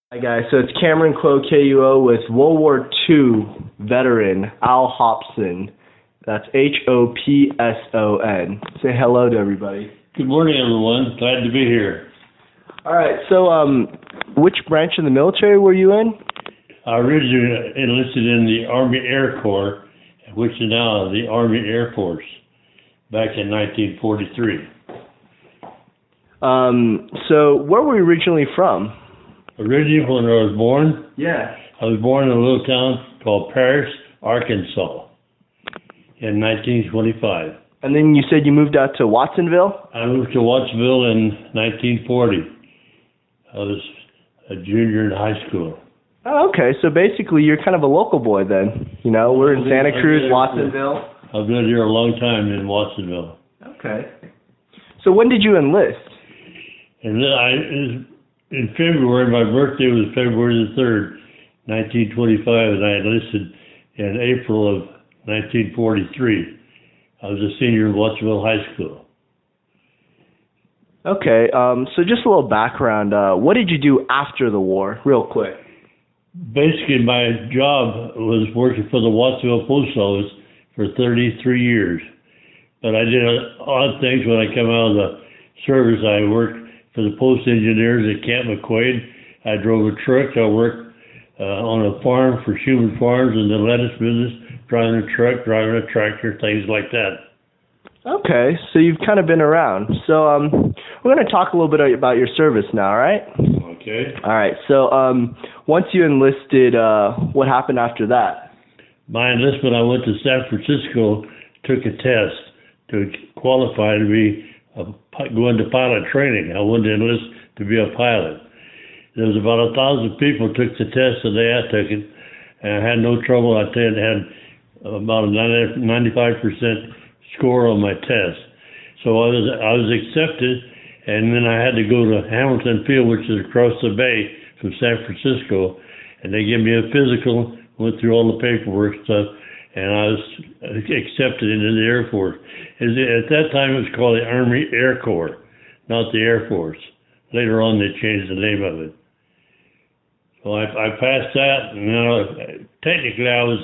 Hi guys, so it's Cameron Clow KUO with World War II veteran Al Hopson. That's Hopson. Say hello to everybody. Good morning, everyone. Glad to be here. All right, so which branch of the military were you in? I originally enlisted in the Army Air Corps, which is now the Army Air Force, back in 1943. So where were you originally from? Originally, when I was born, Yeah. I was born in a little town called Paris, Arkansas, in 1925. And then you said you moved out to Watsonville? I moved to Watsonville in 1940. I was a junior in high school. Oh, okay, so basically you're kind of a local boy then. You know, we're in Santa Cruz, Watsonville. I've been here a long time in Watsonville. Okay. So when did you enlist? And then in February, my birthday was February the 3rd, 1925, and I enlisted in April of 1943. I was a senior in Watsonville High School. Okay, so just a little background. What did you do after the war, real quick? Basically, my job was working for the Watsonville Post Office for 33 years. But I did odd things when I came out of the service. I worked for the post engineers at Camp McQuaid. I drove a truck. I worked on a farm for Schumann Farms in the lettuce business, driving a truck, driving a tractor, things like that. Okay, so you've kind of been around. So we're going to talk a little bit about your service now, all right? Okay. All right, so once you enlisted, what happened after that? My enlistment, I went to San Francisco, took a test to qualify to be go into pilot training. I wanted to enlist to be a pilot. There was about 1,000 people took the test the day I took it, and I had no trouble. I had about a 95% score on my test. So I was accepted, and then I had to go to Hamilton Field, which is across the bay from San Francisco, and they gave me a physical, went through all the paperwork stuff, and I was accepted into the Air Force. At that time, it was called the Army Air Corps, not the Air Force. Later on, they changed the name of it. So I passed that, and technically I was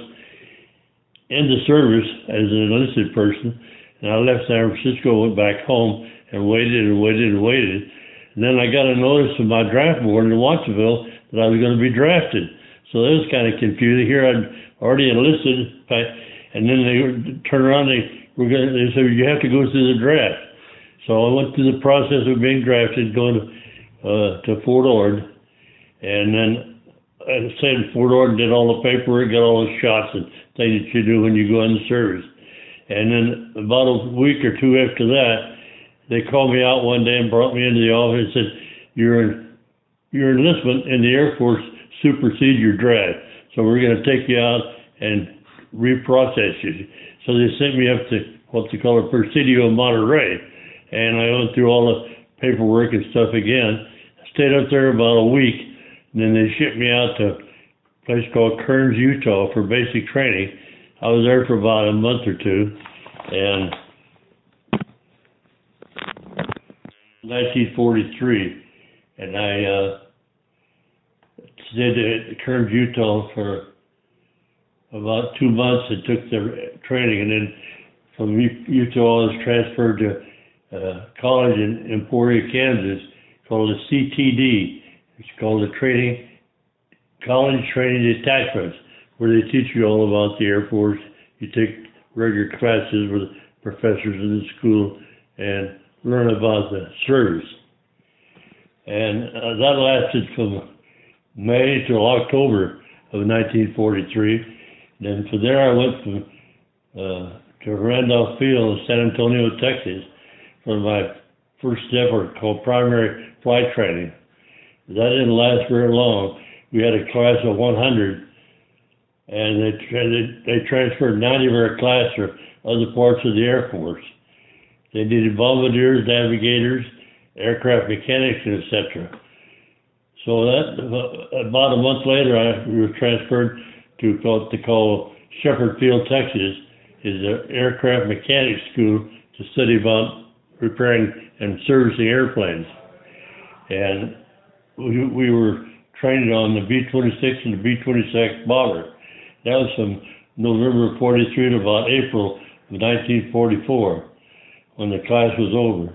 in the service as an enlisted person, and I left San Francisco, went back home, and waited and waited and waited. And then I got a notice from my draft board in Watsonville that I was going to be drafted. So that was kind of confusing. Here I'd already enlisted, and then they turned around, they said, you have to go through the draft. So I went through the process of being drafted, going to Fort Ord, and then I stayed in Fort Ord, did all the paperwork, got all the shots and things that you do when you go in the service. And then about a week or two after that, they called me out one day and brought me into the office and said, your enlistment in the Air Force supersedes your draft, so we're going to take you out and reprocess you. So they sent me up to what they call a Presidio Monterey, and I went through all the paperwork and stuff again. I stayed up there about a week, and then they shipped me out to a place called Kearns, Utah for basic training. I was there for about a month or two, and 1943, and I stayed at Kearns, Utah for about 2 months and took the training, and then from Utah I was transferred to college in Emporia, Kansas, called the CTD. It's called the College Training Detachments, where they teach you all about the Air Force. You take regular classes with professors in the school and learn about the service. And that lasted from May till October of 1943. Then from there I went to Randolph Field in San Antonio, Texas, for my first step called primary flight training. That didn't last very long. We had a class of 100, and they transferred 90 of our class to other parts of the Air Force. They needed bombardiers, navigators, aircraft mechanics, and etc. So that about a month later, we were transferred to what they call Shepherd Field, Texas, is an aircraft mechanics school to study about repairing and servicing airplanes. And we were trained on the B-26 and the B-26 bomber. That was from November 43 to about April of 1944, when the class was over.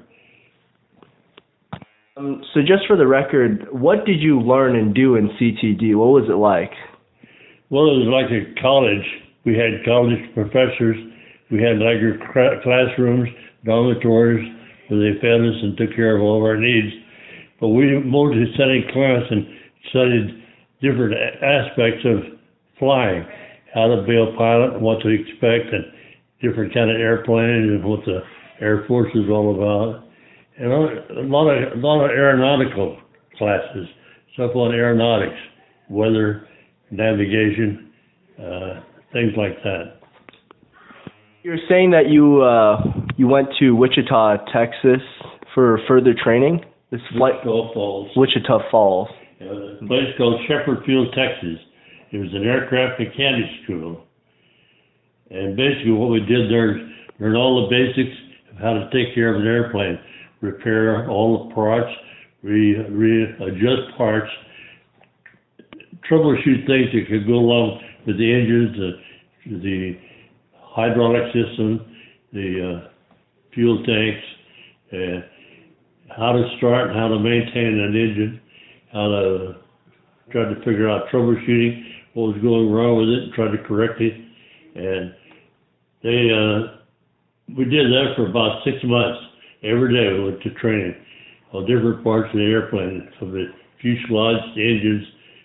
So just for the record, what did you learn and do in CTD? What was it like? Well, it was like a college. We had college professors. We had regular classrooms, dormitories, where they fed us and took care of all of our needs. But we mostly sat in class and studied different aspects of flying, how to be a pilot and what to expect, and different kind of airplanes and what the Air Force is all about. And a lot of aeronautical classes, stuff on aeronautics, weather, navigation, things like that. You're saying that you went to Wichita, Texas for further training? Wichita Falls. Wichita Falls. A place called Shepherd Field, Texas. It was an aircraft mechanics school. And basically what we did there is learn all the basics of how to take care of an airplane, repair all the parts, readjust parts, troubleshoot things that could go along with the engines, the hydraulic system, the fuel tanks, how to start and how to maintain an engine, how to try to figure out troubleshooting, what was going wrong with it, and try to correct it. And we did that for about 6 months. Every day we went to training on different parts of the airplane, from the fuselage, the engines,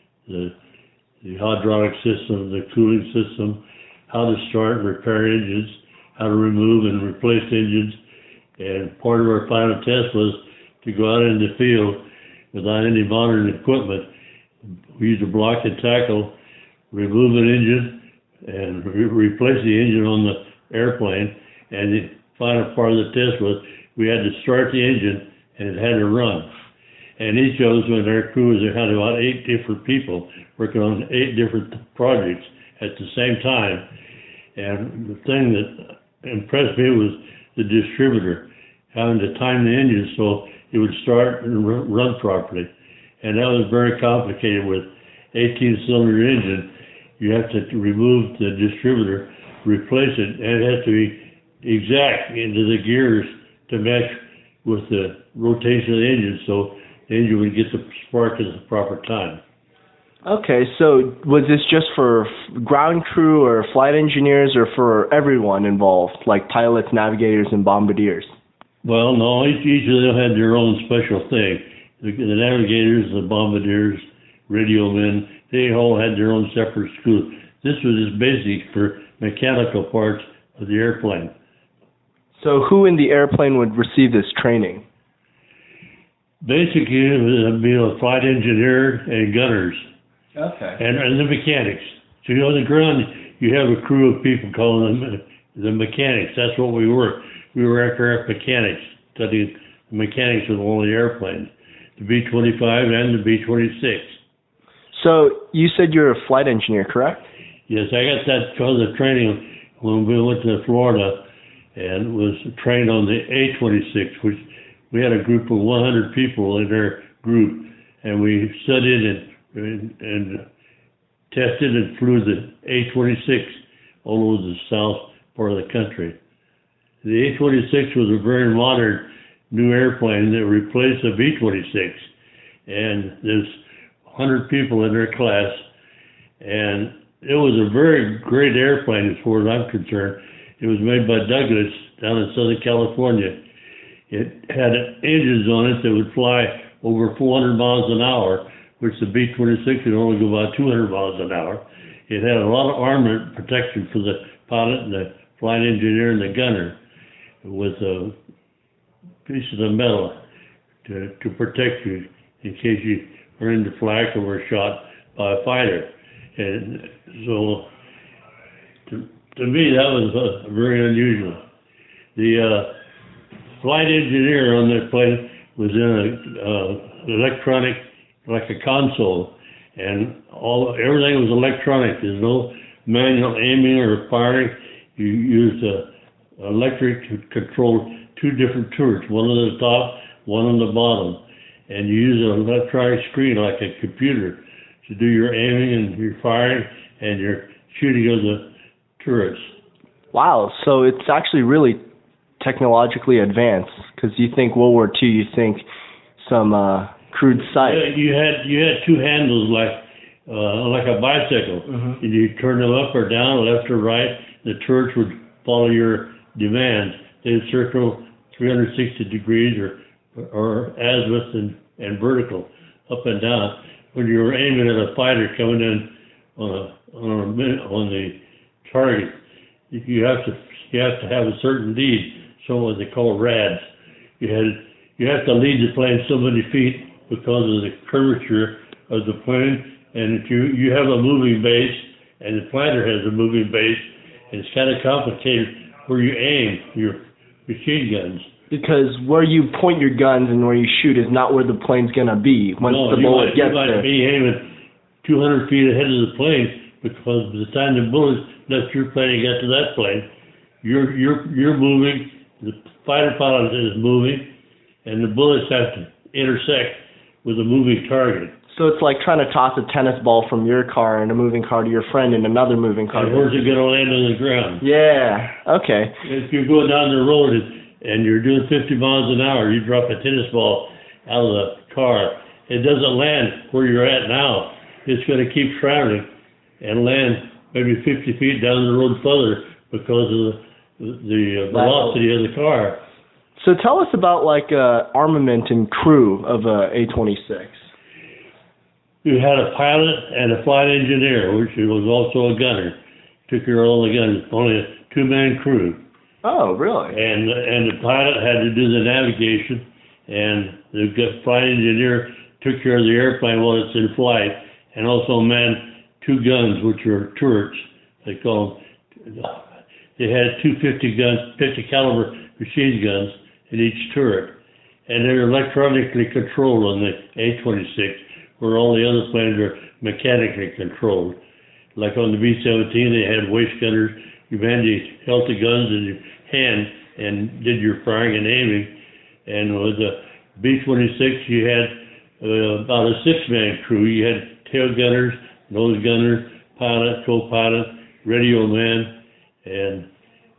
the hydraulic system, the cooling system, how to start and repair engines, how to remove and replace engines. And part of our final test was to go out in the field without any modern equipment. We used a block and tackle, remove an engine, and replace the engine on the airplane. And the final part of the test was we had to start the engine, and it had to run. And each of us in our crew had about 8 different people working on 8 different projects at the same time. And the thing that impressed me was the distributor, having to time the engine so it would start and run properly. And that was very complicated with 18-cylinder engine. You have to remove the distributor, replace it, and it has to be exact into the gears to match with the rotation of the engine, so the engine would get the spark at the proper time. Okay, so was this just for ground crew or flight engineers, or for everyone involved, like pilots, navigators, and bombardiers? Well, no, each of them had their own special thing. The navigators, the bombardiers, radio men, they all had their own separate school. This was just basic for mechanical parts of the airplane. So who in the airplane would receive this training? Basically, it would be a flight engineer and gunners. Okay. And the mechanics. So, on the ground, you have a crew of people calling them the mechanics. That's what we were. We were aircraft mechanics, studying the mechanics of all the airplanes, the B-25 and the B-26. So you said you're a flight engineer, correct? Yes, I got that because of training when we went to Florida and was trained on the A-26, which we had a group of 100 people in our group, and we studied and tested and flew the A-26 all over the south part of the country. The A-26 was a very modern new airplane that replaced the B-26, and there's 100 people in their class, and it was a very great airplane as far as I'm concerned. It was made by Douglas down in Southern California. It had engines on it that would fly over 400 miles an hour, which the B-26 could only go about 200 miles an hour. It had a lot of armor protection for the pilot and the flight engineer and the gunner, with pieces of metal to protect you in case you were in the flak or were shot by a fighter. And so, to me, that was very unusual. The flight engineer on that plane was in an electronic, like a console, and everything was electronic. There's no manual aiming or firing. You used electric to control 2 different turrets, one on the top, one on the bottom, and you use an electronic screen like a computer to do your aiming and your firing and your shooting of the turrets. Wow, so it's actually really technologically advanced, because you think World War II, you think some crude sight. Yeah, you had two handles like a bicycle, and you turn them up or down, left or right. The turrets would follow your demands. They'd circle 360 degrees or azimuth and vertical, up and down. When you were aiming at a fighter coming in on the target, you have to have a certain lead, so what they call rads. You have to lead the plane so many feet because of the curvature of the plane, and if you have a moving base and the planter has a moving base, it's kind of complicated where you aim your machine guns. Because where you point your guns and where you shoot is not where the plane's going to be once the bullet gets there. You might be aiming 200 feet ahead of the plane, because by the time the bullet left your plane and got to that plane, you're moving, the fighter pilot is moving, and the bullets have to intersect with a moving target. So it's like trying to toss a tennis ball from your car in a moving car to your friend in another moving car. And where's it going to land on the ground? Yeah, okay. If you're going down the road and you're doing 50 miles an hour, you drop a tennis ball out of the car, it doesn't land where you're at now. It's going to keep traveling and land maybe 50 feet down the road further because of the velocity of the car. So tell us about armament and crew of a A-26. You had a pilot and a flight engineer, which was also a gunner. Took care of all the guns. Only a two-man crew. Oh, really? And the pilot had to do the navigation, and the flight engineer took care of the airplane while it's in flight, and also manned two guns, which were turrets. They call them. They had two 50 caliber machine guns in each turret, and they were electronically controlled on the A-26, where all the other planes are mechanically controlled. Like on the B-17, they had waist gunners. You held the guns in your hand and did your firing and aiming. And with the B-26, you had about a six-man crew. You had tail gunners, nose gunners, pilot, co-pilot, radio man, and...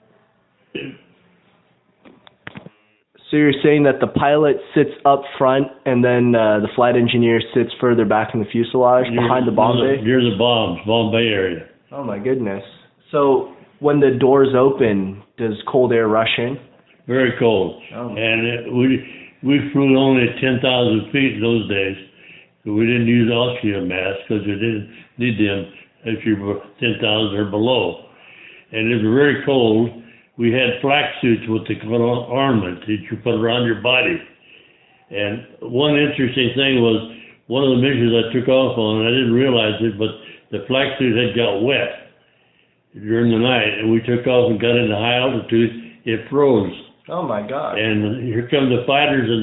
So you're saying that the pilot sits up front and then the flight engineer sits further back in the fuselage behind the bomb bay? Near the bomb bay area. Oh my goodness. So when the doors open, does cold air rush in? Very cold. Oh. And we flew only at 10,000 feet in those days. So we didn't use oxygen masks because you didn't need them if you were 10,000 or below. And it was very cold. We had flak suits with the armament that you put around your body. And one interesting thing was, one of the missions I took off on, I didn't realize it, but the flak suit had got wet during the night, and we took off and got into high altitude. It froze. Oh my God! And here come the fighters and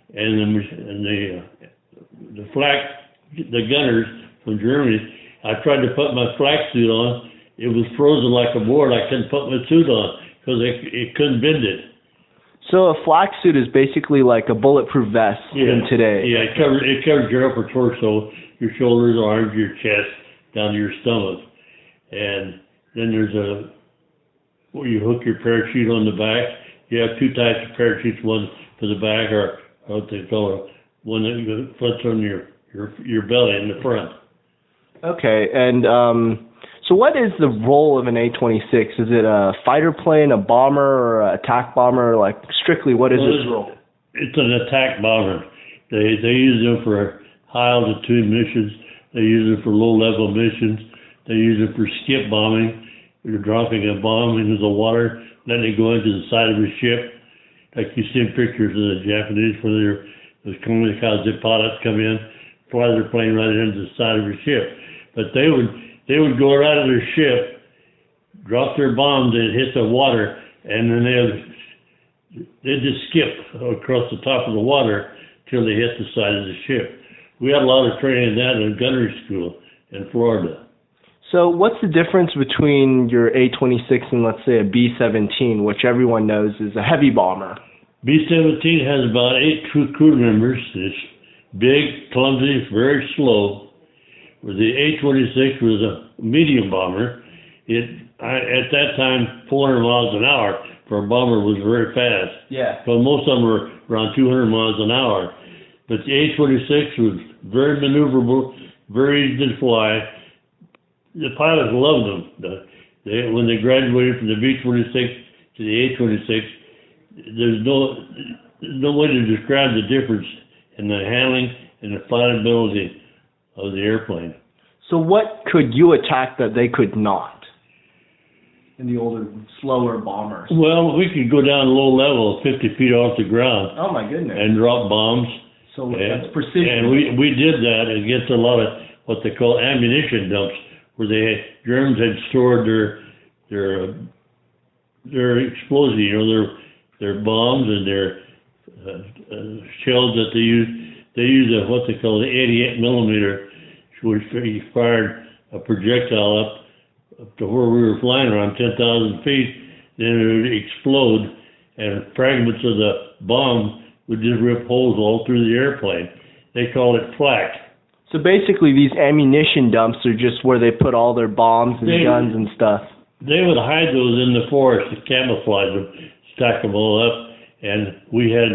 the gunners from Germany. I tried to put my flak suit on. It was frozen like a board. I couldn't put my suit on because it couldn't bend it. So a flak suit is basically like a bulletproof vest in today. Yeah, it covers your upper torso, your shoulders, arms, your chest, down to your stomach. And then there's where you hook your parachute on the back. You have two types of parachutes, one for the back or what they call one that puts on your belly in the front. Okay, and so what is the role of an A-26? Is it a fighter plane, a bomber, or an attack bomber? Like, strictly, what is its role? It's an attack bomber. They use them for high-altitude missions. They use them for low-level missions. They use them for skip bombing. You're dropping a bomb into the water, letting it go into the side of a ship. Like you see in pictures of the Japanese where those kamikaze pilots come in, fly their plane right into the side of a ship. But they would go right out of their ship, drop their bombs, and hit the water, and then they'd just skip across the top of the water till they hit the side of the ship. We had a lot of training in that in gunnery school in Florida. So what's the difference between your A-26 and, let's say, a B-17, which everyone knows is a heavy bomber? B-17 has about 8 crew members. It's big, clumsy, very slow. where the A-26 was a medium bomber. At that time, 400 miles an hour for a bomber was very fast. Yeah. But most of them were around 200 miles an hour. But the A-26 was very maneuverable, very easy to fly. The pilots loved them. When they graduated from the B-26 to the A-26, there's no way to describe the difference in the handling and the flyability of the airplane. So what could you attack that they could not in the older, slower bombers? Well, we could go down low level, 50 feet off the ground. Oh, my goodness. And drop bombs. So that's precision. And we did that against a lot of what they call ammunition dumps, where Germans had stored their explosives, their bombs and their shells that they use. They use what they call the 88 millimeter, which fired a projectile up to where we were flying around 10,000 feet. Then it would explode, and fragments of the bomb would just rip holes all through the airplane. They call it flak. So basically, these ammunition dumps are just where they put all their bombs and guns and stuff. They would hide those in the forest to camouflage them, stack them all up, and we had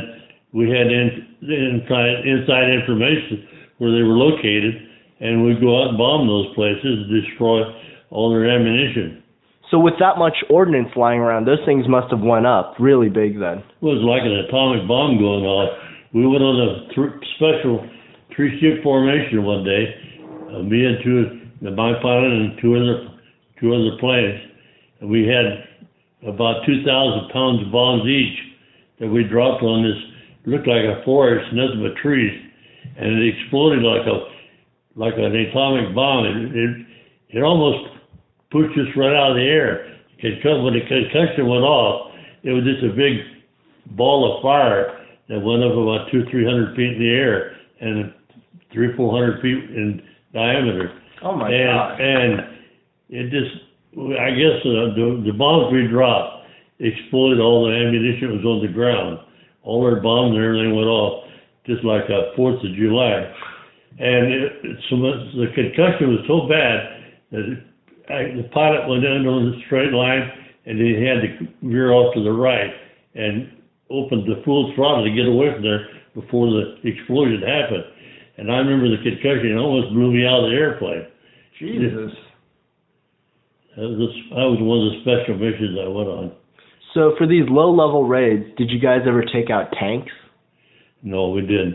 inside information where they were located, and we'd go out and bomb those places and destroy all their ammunition. So with that much ordnance lying around, those things must have went up really big then. It was like an atomic bomb going off. We went on a special three-ship formation one day, me and my pilot and two other planes, and we had about 2,000 pounds of bombs each that we dropped on this. Looked like a forest, nothing but trees, and it exploded like an atomic bomb. It almost pushed us right out of the air. When the concussion went off, it was just a big ball of fire that went up about 200-300 feet in the air and 300-400 feet in diameter. Oh my God! And it just, I guess the bombs we dropped exploded all the ammunition that was on the ground. All their bombs and everything went off just like a 4th of July. And the concussion was so bad that the pilot went in on the straight line, and he had to veer off to the right and opened the full throttle to get away from there before the explosion happened. And I remember the concussion; it almost blew me out of the airplane. Jesus. That was one of the special missions I went on. So for these low-level raids, did you guys ever take out tanks? No, we didn't.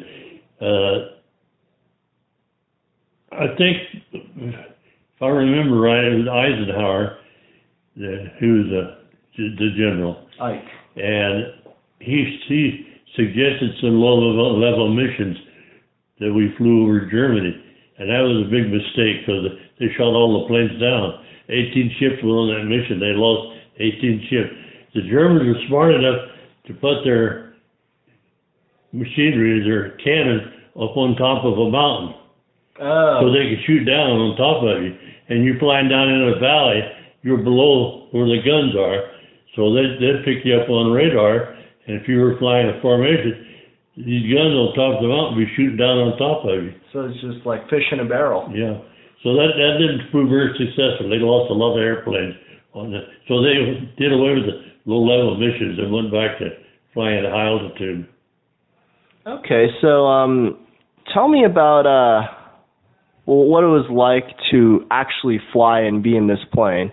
I think, if I remember right, it was Eisenhower, who was the general. Ike. And he suggested some low-level missions that we flew over Germany. And that was a big mistake because they shot all the planes down. 18 ships were on that mission. They lost 18 ships. The Germans were smart enough to put their machinery, their cannon, up on top of a mountain. Oh. So they could shoot down on top of you. And you're flying down in a valley, you're below where the guns are. So they'd pick you up on radar. And if you were flying a formation, these guns on top of the mountain would be shooting down on top of you. So it's just like fish in a barrel. Yeah. So that didn't prove very successful. They lost a lot of airplanes on that. So they did away with the low-level missions and went back to flying at high altitude. Okay, so tell me about what it was like to actually fly and be in this plane.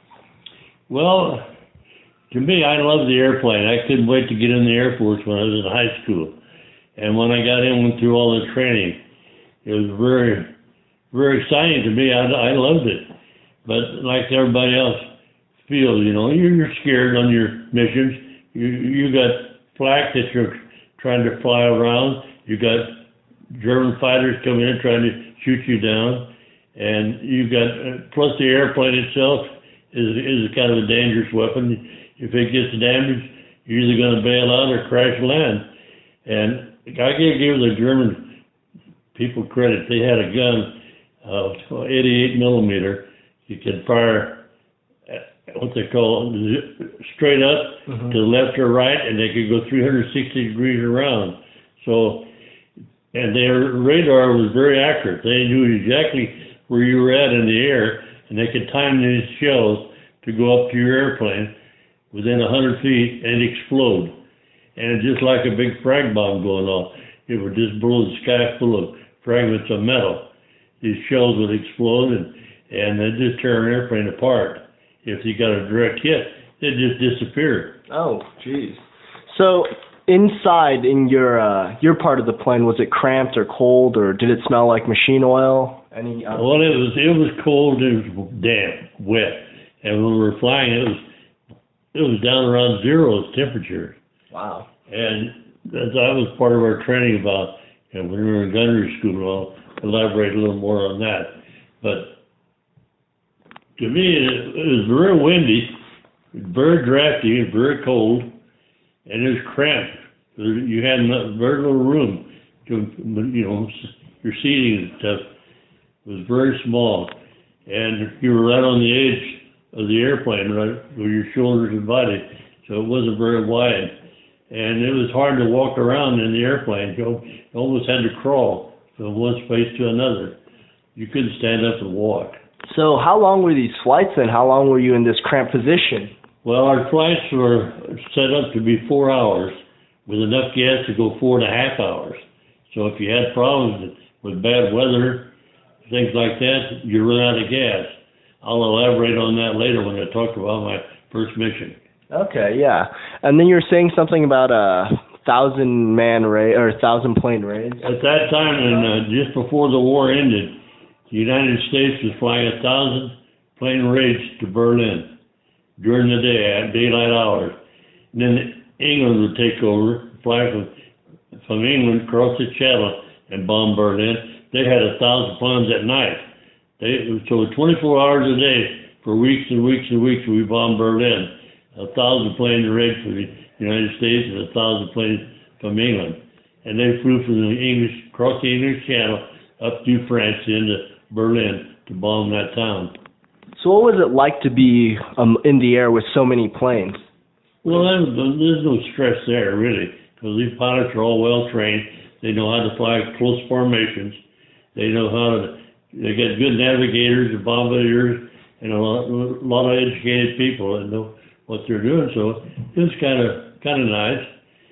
Well, to me, I loved the airplane. I couldn't wait to get in the Air Force when I was in high school. And when I got in, went through all the training, it was very, very exciting to me. I loved it. But like everybody else feels, you're scared on your missions. You got flak that you're trying to fly around. You got German fighters coming in trying to shoot you down. And you got, plus the airplane itself is kind of a dangerous weapon. If it gets damaged, you're either going to bail out or crash land. And I give the German people credit. They had a gun, 88 millimeter. You could fire what they call straight up to the left or right, and they could go 360 degrees around. So, and their radar was very accurate. They knew exactly where you were at in the air, and they could time these shells to go up to your airplane within 100 feet and explode. And it's just like a big frag bomb going off. It would just blow the sky full of fragments of metal. These shells would explode, and they'd just tear an airplane apart. If you got a direct hit, they'd just disappear. Oh, jeez. So inside in your part of the plane, was it cramped or cold, or did it smell like machine oil? Well, it was cold. It was damp, wet, and when we were flying, it was down around 0 temperature. Wow. And that was part of our training about, when we were in gunnery school. I'll elaborate a little more on that. But to me, it was very windy, very drafty, very cold, and it was cramped. You had very little room your seating and stuff was very small, and you were right on the edge of the airplane, right where your shoulders and body, so it wasn't very wide, and it was hard to walk around in the airplane. You almost had to crawl from one space to another. You couldn't stand up and walk. So how long were these flights then? How long were you in this cramped position? Well, our flights were set up to be 4 hours with enough gas to go 4.5 hours. So if you had problems with bad weather, things like that, you run out of gas. I'll elaborate on that later when I talk about my first mission. Okay, yeah. And then you're saying something about a 1,000-man raid or 1,000-plane raids? At that time, and just before the war ended, the United States was flying 1,000-plane raids to Berlin during the day, at daylight hours. And then England would take over, fly from England across the Channel and bomb Berlin. They had 1,000 planes at night. So 24 hours a day for weeks and weeks and weeks we bombed Berlin. 1,000 planes raids for the United States and 1,000 planes from England. And they flew from across the English Channel up through France into Berlin to bomb that town. So what was it like to be in the air with so many planes? Well, there's no stress there, really, because these pilots are all well-trained. They know how to fly close formations. They get good navigators and bombardiers and a lot of educated people that know what they're doing. So it was kind of nice.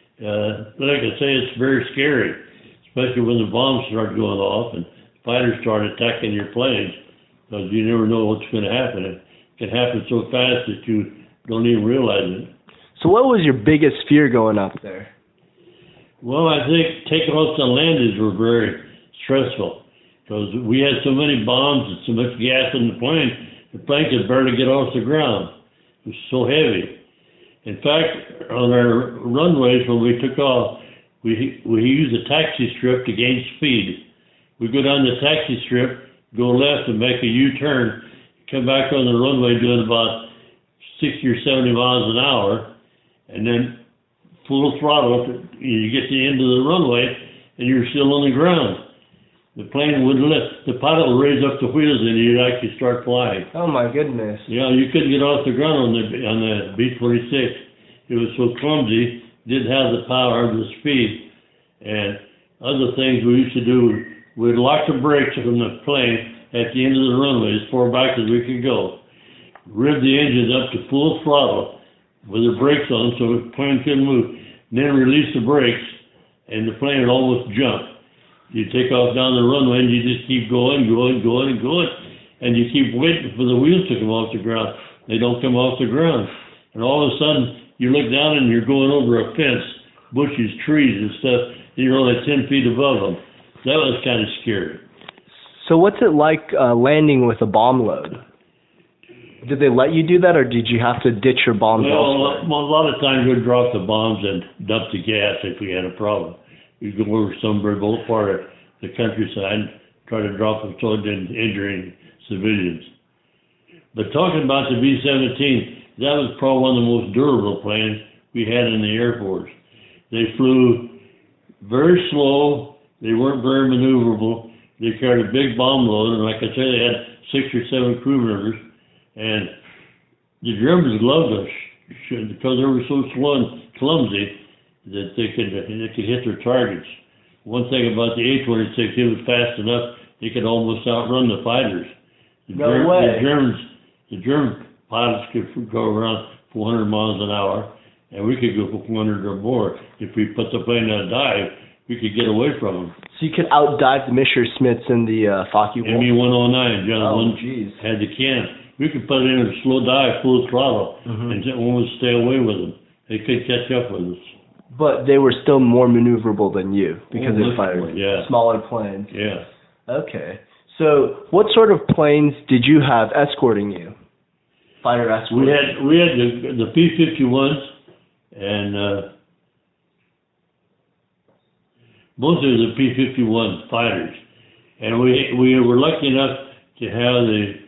But like I say, it's very scary, especially when the bombs start going off and fighters start attacking your planes, because you never know what's going to happen. It can happen so fast that you don't even realize it. So what was your biggest fear going up there? Well, I think taking off the landings were very stressful, because we had so many bombs and so much gas in the plane could barely get off the ground. It was so heavy. In fact, on our runways when we took off, we used a taxi strip to gain speed. We go down the taxi strip, go left and make a U-turn, come back on the runway doing about 60 or 70 miles an hour, and then full throttle, you get to the end of the runway, and you're still on the ground. The plane would lift, the pilot would raise up the wheels, and you'd actually start flying. Oh my goodness! You couldn't get off the ground on the B-26. It was so clumsy, didn't have the power or the speed. And other things we used to do, we'd lock the brakes from the plane at the end of the runway as far back as we could go. Rev the engines up to full throttle with the brakes on so the plane couldn't move. Then release the brakes, and the plane would almost jump. You take off down the runway, and you just keep going, and you keep waiting for the wheels to come off the ground. They don't come off the ground. And all of a sudden, you look down, and you're going over a fence, bushes, trees, and stuff, and you're only 10 feet above them. That was kind of scary. So what's it like landing with a bomb load? Did they let you do that, or did you have to ditch your bombs elsewhere? Well, a lot of times we'd drop the bombs and dump the gas if we had a problem. We'd go over some remote part of the countryside and try to drop them so it didn't injure any civilians. But talking about the B-17, that was probably one of the most durable planes we had in the Air Force. They flew very slow. They weren't very maneuverable. They carried a big bomb load, and like I said, they had 6 or 7 crew members. And the Germans loved us because they were so slow and clumsy that they could hit their targets. One thing about the A-26, it was fast enough they could almost outrun the fighters. No way. The German pilots could go around 400 miles an hour, and we could go 400 or more. If we put the plane on a dive, we could get away from them. So you could outdive the Messerschmitts and the Focke-Wulf? Me-109, John Oh, Lund jeez. had the cannon. We could put it in a slow dive, full throttle, and almost stay away with them. They could catch up with us. But they were still more maneuverable than you because they fired smaller planes. Yeah. Okay. So what sort of planes did you have escorting you? Fighter escorting? We had the P-51s and mostly the P-51 fighters, and we were lucky enough to have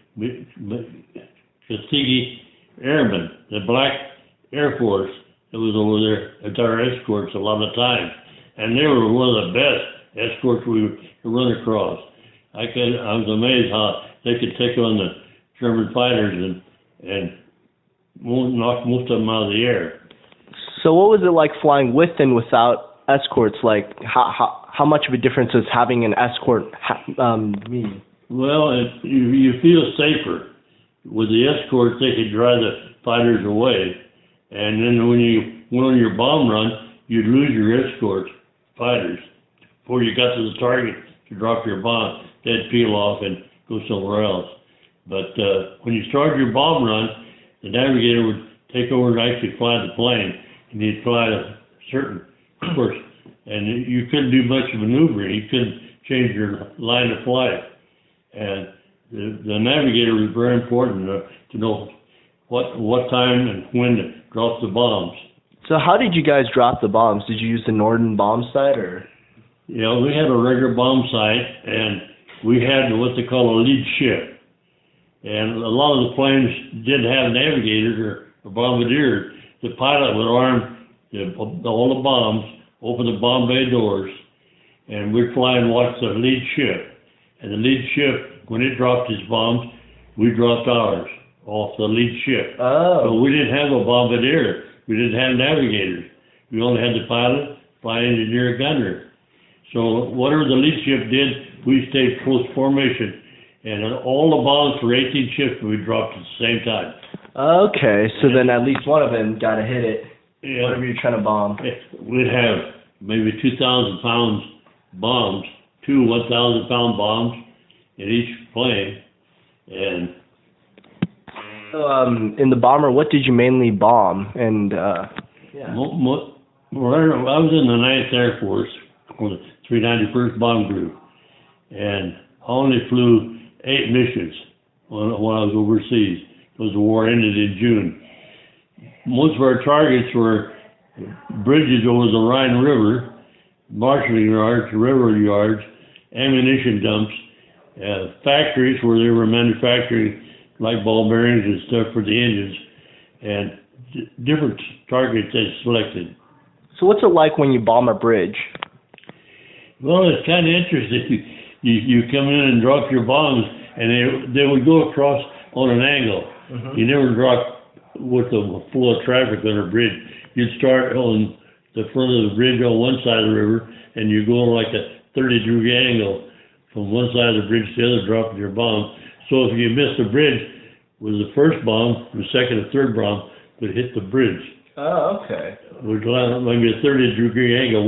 the Tuskegee Airmen, the Black Air Force that was over there as our escorts a lot of times, and they were one of the best escorts we could run across. I was amazed how they could take on the German fighters and knock most of them out of the air. So what was it like flying with and without escorts? Like how much of a difference does having an escort mean? Well, you feel safer. With the escorts, they could drive the fighters away. And then when you went on your bomb run, you'd lose your escort fighters. Before you got to the target to drop your bomb, they'd peel off and go somewhere else. But when you started your bomb run, the navigator would take over and actually fly the plane, and he'd fly a certain course. And you couldn't do much maneuvering. You couldn't change your line of flight. And the navigator was very important to know what time and when to drop the bombs. So how did you guys drop the bombs? Did you use the Norden bomb sight or? Yeah, we had a regular bomb sight, and we had what they call a lead ship. And a lot of the planes didn't have navigators or bombardiers. The pilot would arm all the bombs, open the bomb bay doors, and we'd fly and watch the lead ship. And the lead ship, when it dropped its bombs, we dropped ours off the lead ship. Oh. So we didn't have a bombardier. We didn't have navigators. We only had the pilot, flight engineer, gunner. So whatever the lead ship did, we stayed close formation. And all the bombs for 18 ships we dropped at the same time. Okay, so then at least one of them got to hit it, whatever you're trying to bomb. We'd have maybe 2,000 pounds bombs, 2 1,000-pound bombs in each plane. And in the bomber, what did you mainly bomb? And I was in the 9th Air Force, or the 391st Bomb Group, and I only flew 8 missions when I was overseas, because the war ended in June. Most of our targets were bridges over the Rhine River, marshalling yards, railroad yards, ammunition dumps, factories where they were manufacturing light ball bearings and stuff for the engines, and different targets they selected. So what's it like when you bomb a bridge? Well, it's kind of interesting. You come in and drop your bombs, and they would go across on an angle. You never drop with the flow of traffic on a bridge. You'd start on the front of the bridge on one side of the river, and you go like a 30-degree angle from one side of the bridge to the other, dropping your bomb. So if you missed the bridge with the first bomb, the second or third bomb would hit the bridge. Oh, okay. It would maybe a 30-degree angle.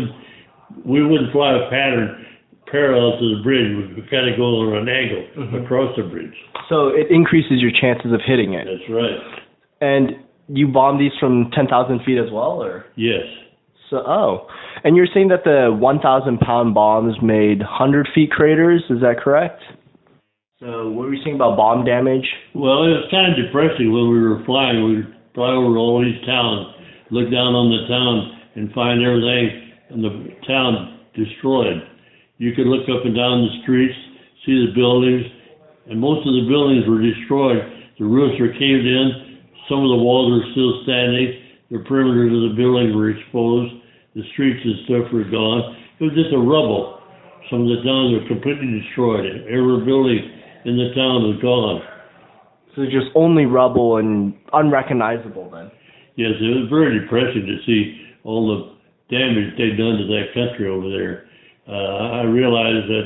We wouldn't fly a pattern parallel to the bridge. We kind of go on an angle across the bridge. So it increases your chances of hitting it. That's right. And you bomb these from 10,000 feet as well, or? Yes. So, and you're saying that the 1,000-pound bombs made 100-feet craters, is that correct? So what were you saying about bomb damage? Well, it was kind of depressing when we were flying. We'd fly over all these towns, look down on the town, and find everything in the town destroyed. You could look up and down the streets, see the buildings, and most of the buildings were destroyed. The roofs were caved in. Some of the walls were still standing. The perimeters of the buildings were exposed. The streets and stuff were gone. It was just a rubble. Some of the towns were completely destroyed. Every building in the town was gone. So just only rubble and unrecognizable then? Yes, it was very depressing to see all the damage they'd done to that country over there. I realized that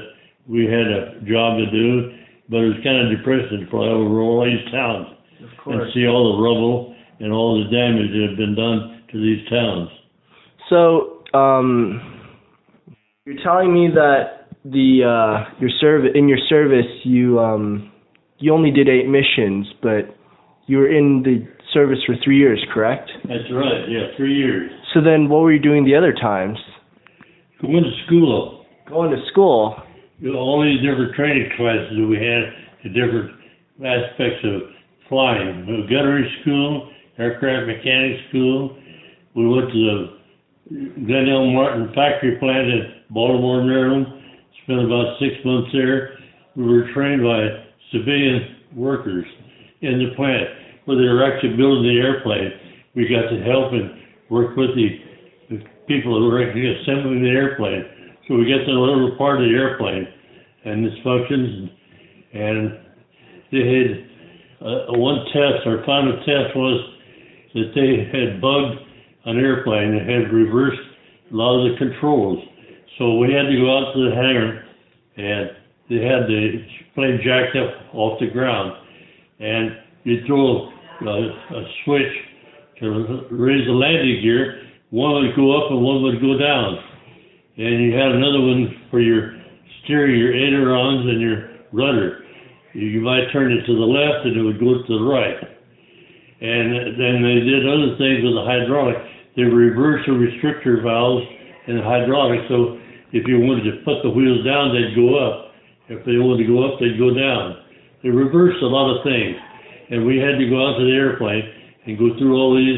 we had a job to do, but it was kind of depressing to fly over all these towns and see all the rubble and all the damage that had been done to these towns. So, you're telling me that in your service you only did 8 missions, but you were in the service for 3 years, correct? That's right. Yeah, 3 years. So then, what were you doing the other times? Going to school. Going to school. All these different training classes that we had, the different aspects of flying. Gunnery school, aircraft mechanics school. We went to the Glenn L. Martin factory plant in Baltimore, Maryland. Spent about 6 months there. We were trained by civilian workers in the plant where they were actually building the airplane. We got to help and work with the people who were actually assembling the airplane. So we got to know every part of the airplane and its functions. And they had one test, our final test was that they had bugged an airplane that had reversed a lot of the controls. So we had to go out to the hangar, and they had the plane jacked up off the ground. And you throw a switch to raise the landing gear. One would go up and one would go down. And you had another one for your steering, your ailerons and your rudder. You might turn it to the left and it would go to the right. And then they did other things with the hydraulic. They reversed the restrictor valves in the hydraulic, so if you wanted to put the wheels down, they'd go up. If they wanted to go up, they'd go down. They reversed a lot of things. And we had to go out to the airplane and go through all these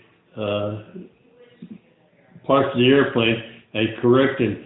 parts of the airplane and correct and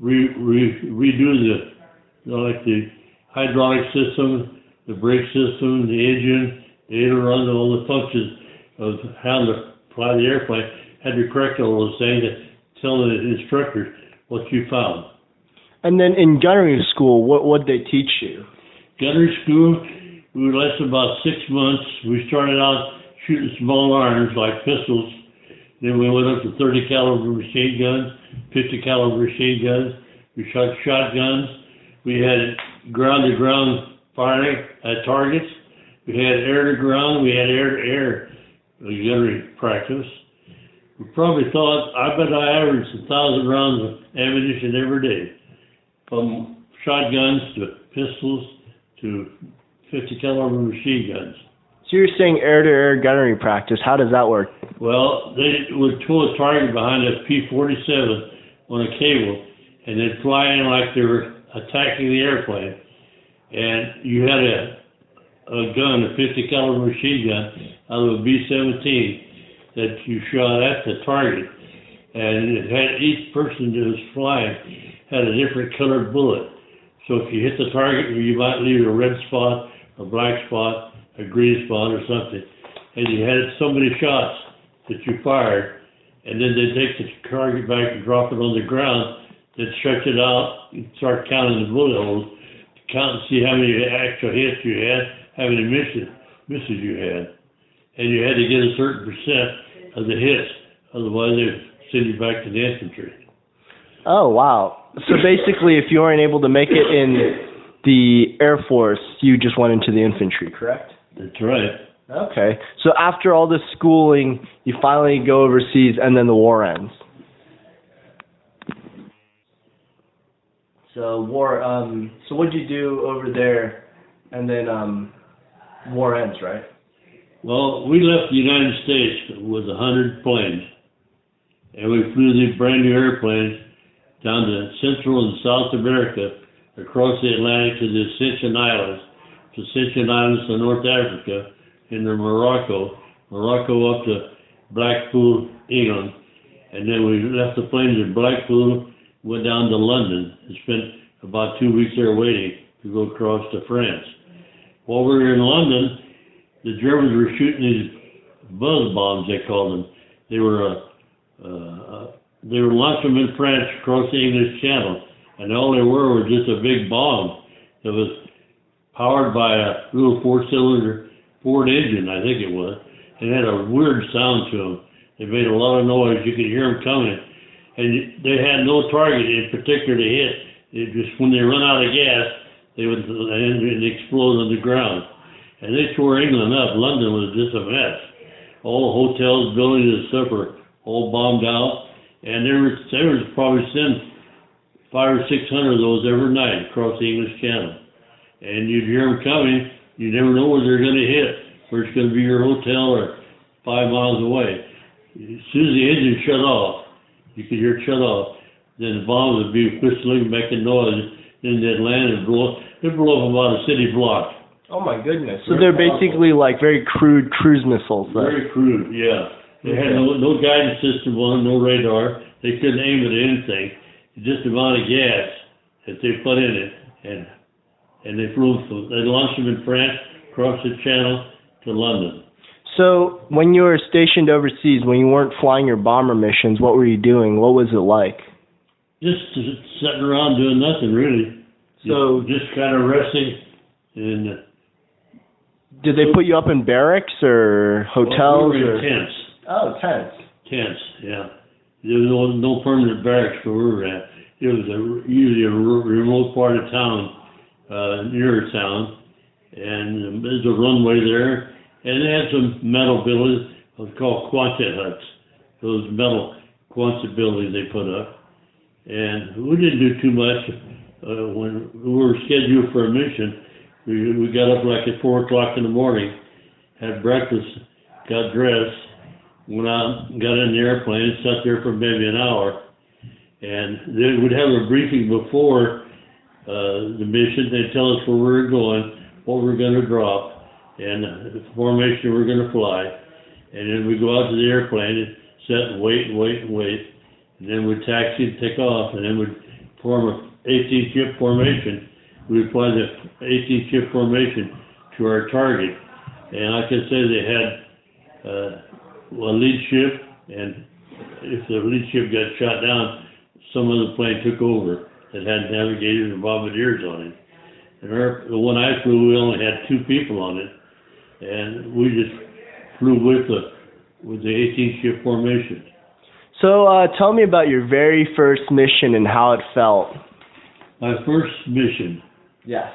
redo the hydraulic system, the brake system, the engine, the aileron, all the functions of how to fly the airplane. Had to correct all those things and tell the instructors what you found. And then in gunnery school, what did they teach you? Gunnery school, we lasted about 6 months. We started out shooting small arms like pistols. Then we went up to 30 caliber machine guns, 50 caliber machine guns. We shot shotguns. We had ground to ground firing at targets. We had air to ground. We had air to air gunnery practice. We probably thought, I bet I averaged 1,000 rounds of ammunition every day, from shotguns to pistols to 50 caliber machine guns. So you're saying air-to-air gunnery practice. How does that work? Well, they would pull a target behind a P-47 on a cable, and they'd fly in like they were attacking the airplane. And you had a gun, a 50 caliber machine gun, out of a B-17 that you shot at the target. And it had each person that was flying had a different colored bullet. So if you hit the target, you might leave a red spot, a black spot, a green spot or something. And you had so many shots that you fired, and then they'd take the target back and drop it on the ground, then stretch it out and start counting the bullet holes, to count and see how many actual hits you had, how many misses you had. And you had to get a certain percent of the hits, otherwise they'd send you back to the infantry. Oh, wow. So basically, if you weren't able to make it in the Air Force, you just went into the infantry, correct? That's right. Okay. So after all this schooling, you finally go overseas, and then the war ends. So what did you do over there, and then war ends, right? Well, we left the United States with 100 planes, and we flew these brand new airplanes down to Central and South America, across the Atlantic to the Ascension Islands, to North Africa, into Morocco up to Blackpool, England, and then we left the planes in Blackpool, went down to London, and spent about 2 weeks there waiting to go across to France. While we were in London, the Germans were shooting these buzz bombs, they called them. They were launching them in France across the English Channel, and all they were was just a big bomb that was powered by a little four-cylinder Ford engine, I think it was. It had a weird sound to them. They made a lot of noise. You could hear them coming. And they had no target in particular to hit. it just when they run out of gas, they would explode on the ground. And they tore England up. London was just a mess. All the hotels, buildings, and stuff were all bombed out. And there was probably send 500 or 600 of those every night across the English Channel. And you'd hear them coming. You never know where they're going to hit. Where it's going to be your hotel or 5 miles away. As soon as the engine shut off, you could hear it shut off. Then the bombs would be whistling, making noise. Then they'd land and blow. They'd blow up about a city block. Oh my goodness! So they're basically like very crude cruise missiles. Then. Very crude, yeah. They had no guidance system on, no radar. They couldn't aim at anything. Just the amount of gas that they put in it, and they flew. They launched them in France, across the Channel to London. So when you were stationed overseas, when you weren't flying your bomber missions, what were you doing? What was it like? Just sitting around doing nothing really. So just kind of resting and. Did they put you up in barracks or hotels? We were in tents. Oh, tents. Tents, yeah. There was no permanent barracks where we were at. It was usually a remote part of town, near town, and there's a runway there, and they had some metal buildings called Quonset huts. Those metal Quonset buildings they put up, and we didn't do too much when we were scheduled for a mission. We got up like at 4 o'clock in the morning, had breakfast, got dressed, went out, got in the airplane, sat there for maybe an hour, and they would have a briefing before the mission. They'd tell us where we were going, what we were going to drop, and the formation we were going to fly. And then we'd go out to the airplane and sit and wait, and then we'd taxi and take off, and then we'd form an 18-ship formation. We would fly the 18-ship formation to our target. And like I said, they had a lead ship, and if the lead ship got shot down, some other plane took over that had navigators and bombardiers on it. And the one I flew, we only had 2 people on it, and we just flew with the 18-ship formation. So tell me about your very first mission and how it felt. My first mission. Yes.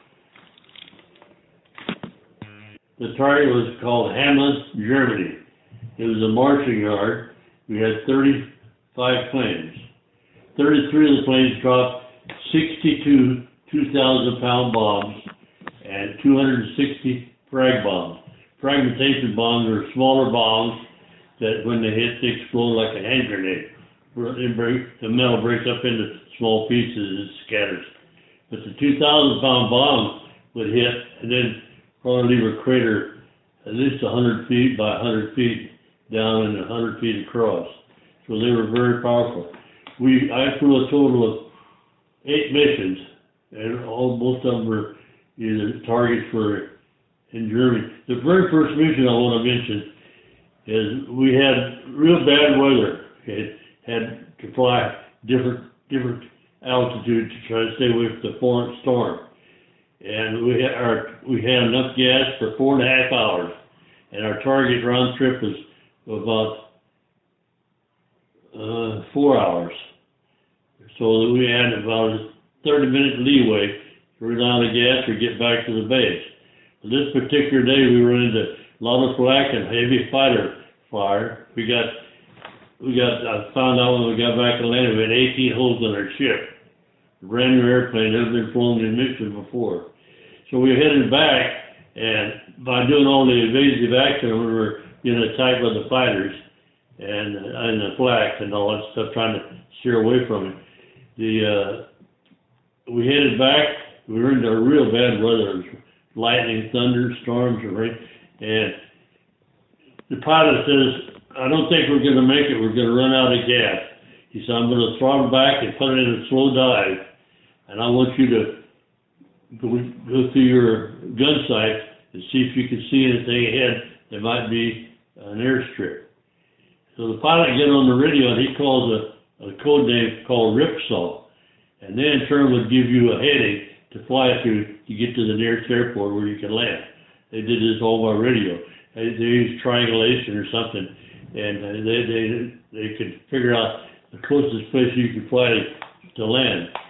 The target was called Hamelin, Germany. It was a marching yard. We had 35 planes. 33 of the planes dropped 62 2,000-pound bombs and 260 frag bombs. Fragmentation bombs are smaller bombs that when they hit, they explode like a hand grenade. The metal breaks up into small pieces and scatters. But the 2,000-pound bomb would hit and then probably leave a crater at least 100 feet by 100 feet down and 100 feet across. So they were very powerful. I flew a total of 8 missions, and most of them were either targets in Germany. The very first mission I want to mention is we had real bad weather. It had to fly different altitude to try to stay away from the storm. And we had enough gas for 4.5 hours, and our target round trip was about 4 hours. So we had about a 30-minute leeway to run out of gas or get back to the base. But this particular day, we ran into a lot of flak and heavy fighter fire. I found out when we got back to land, we had 18 holes in our ship. A brand new airplane, never been flown in mission before. So we were headed back, and by doing all the evasive action, we were getting attacked by the fighters and the flak and all that stuff, trying to steer away from it. We headed back. We were into real bad weather. It was lightning, thunder, storms, and rain. And the pilot says, "I don't think we're going to make it. We're going to run out of gas." He said, "I'm going to throttle back and put it in a slow dive, and I want you to go through your gun sight and see if you can see anything ahead that might be an airstrip." So the pilot get on the radio, and he calls a code name called Ripsaw, and they in turn would give you a heading to fly through to get to the nearest airport where you can land. They did this all by radio. They used triangulation or something, and they could figure out the closest place you could fly to land.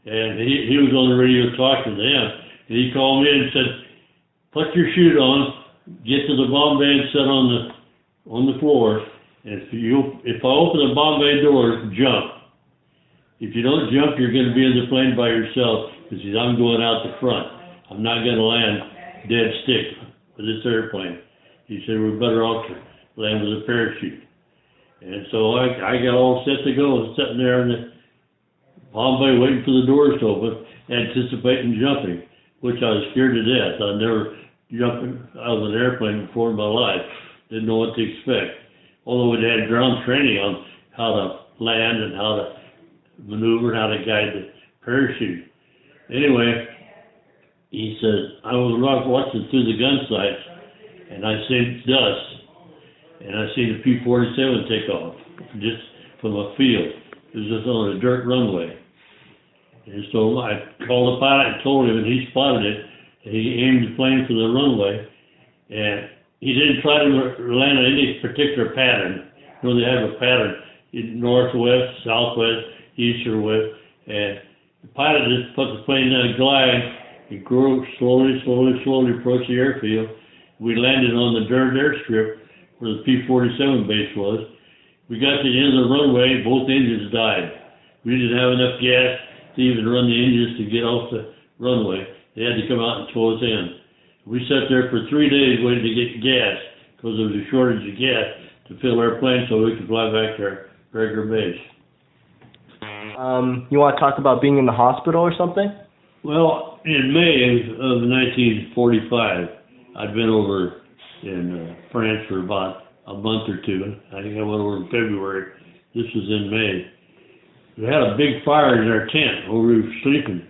and he was on the radio talking to them, and he called me and said, "Put your chute on, get to the bomb bay and sit on the floor, and if I open the bomb bay door, jump. If you don't jump, you're going to be in the plane by yourself, because I'm going out the front. I'm not going to land dead stick with this airplane." He said, "We're better off to land with a parachute." And so I got all set to go, sitting there in the bomb bay waiting for the doors to open, anticipating jumping, which I was scared to death. I'd never jumped out of an airplane before in my life. Didn't know what to expect. Although we had ground training on how to land and how to maneuver, how to guide the parachute. Anyway, he said, I was watching through the gun sights, and I seen dust, and I seen the P-47 take off, just from a field. It was just on a dirt runway. And so I called the pilot and told him, and he spotted it, and he aimed the plane for the runway, and he didn't try to land on any particular pattern. You know, they have a pattern, northwest, southwest, east or west, and the pilot just put the plane in a glide. It grew slowly approached the airfield. We landed on the dirt airstrip where the P-47 base was. We got to the end of the runway, both engines died. We didn't have enough gas to even run the engines to get off the runway. They had to come out and tow us in. We sat there for 3 days waiting to get gas because there was a shortage of gas to fill our plane so we could fly back to our regular base. You want to talk about being in the hospital or something? Well, in May of 1945, I'd been over in France for about a month or two. I think I went over in February. This was in May. We had a big fire in our tent where we were sleeping.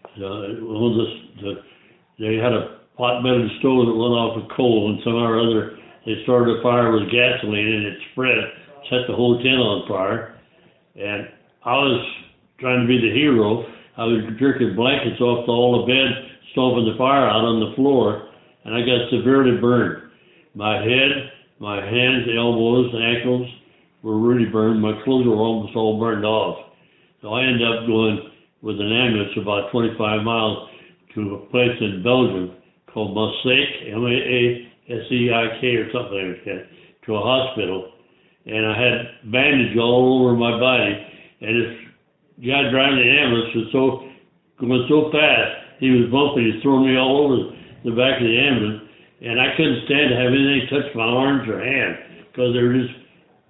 They had a pot-bellied stove that went off with coal, and somehow or other they started a fire with gasoline, and it spread, set the whole tent on fire. And I was trying to be the hero. I was jerking blankets off all the bed, stomping the fire out on the floor, and I got severely burned. My head, my hands, elbows, ankles were really burned. My clothes were almost all burned off. So I ended up going with an ambulance about 25 miles to a place in Belgium called Maaseik, Maaseik or something like that, to a hospital. And I had bandage all over my body. And this guy driving the ambulance was going so fast, he was bumping, he was throwing me all over the back of the ambulance. And I couldn't stand to have anything touch my arms or hands because they were just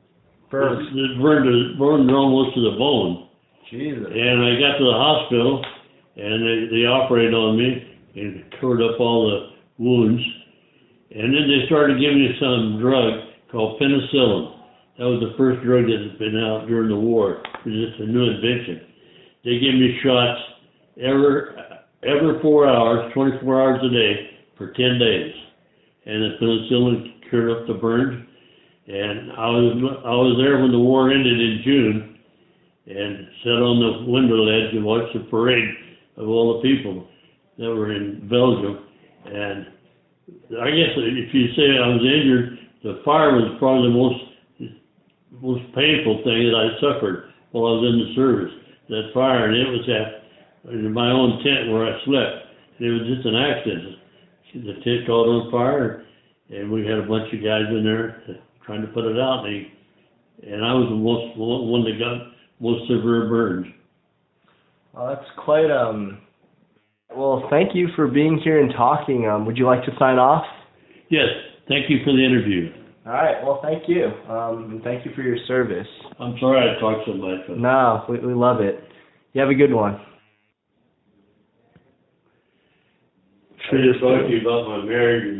burned almost to the bone. Jesus. And I got to the hospital, and they operated on me and covered up all the wounds. And then they started giving me some drug called penicillin. That was the first drug that had been out during the war. It was just a new invention. They gave me shots every 4 hours, 24 hours a day for 10 days. And the penicillin cured up the burns. And I was there when the war ended in June, and sat on the window ledge and watched the parade of all the people that were in Belgium. And I guess if you say I was injured, the fire was probably the most painful thing that I suffered while I was in the service. That fire, and it was in my own tent where I slept. It was just an accident. The tent caught on fire, and we had a bunch of guys in there trying to put it out. And I was the one that got most severe burns. Well, that's quite well, thank you for being here and talking. Would you like to sign off? Yes, thank you for the interview. All right, well, thank you. And thank you for your service. I'm sorry I talked so much. No, we love it. You have a good one. I just talked to you about my marriage.